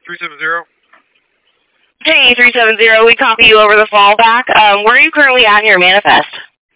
370. Hey, 370, we copy you over the fallback. Where are you currently at in your manifest?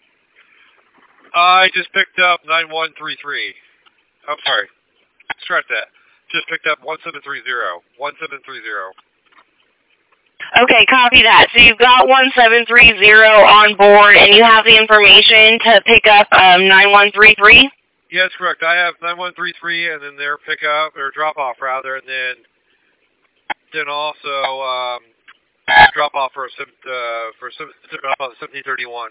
I just picked up 9133. I'm sorry. Scratch that. Just picked up 1730. 1730. Okay, copy that. So you've got 1730 on board, and you have the information to pick up 9133? Yes, correct. I have 9133, and then their pickup, or drop-off, rather, and then also drop-off for 1731.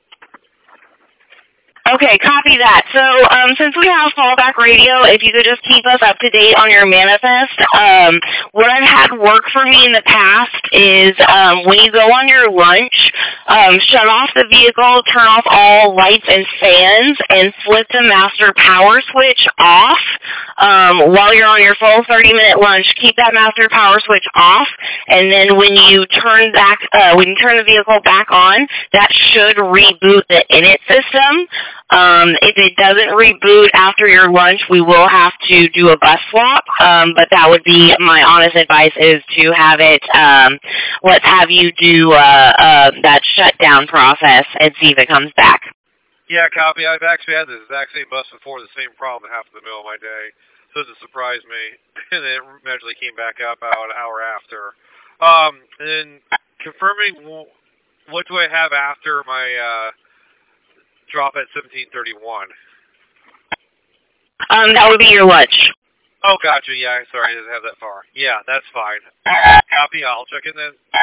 Okay, copy that. So, since we have fallback radio, if you could just keep us up to date on your manifest. What I've had work for me in the past is when you go on your lunch, shut off the vehicle, turn off all lights and fans, and flip the master power switch off. While you're on your full 30-minute lunch, keep that master power switch off, and then when you turn the vehicle back on, that should reboot the init system. If it doesn't reboot after your lunch, we will have to do a bus swap, but that would be my honest advice is to have it, let's have you do that shutdown process and see if it comes back. Yeah, copy. I've actually had this exact same bus before, the same problem happened in the middle of my day. So it surprised me, and then it magically came back up about an hour after. And then confirming what do I have after my drop at 1731? That would be your lunch. Oh, gotcha. Yeah, sorry, I didn't have that far. Yeah, that's fine. Copy. I'll check in then.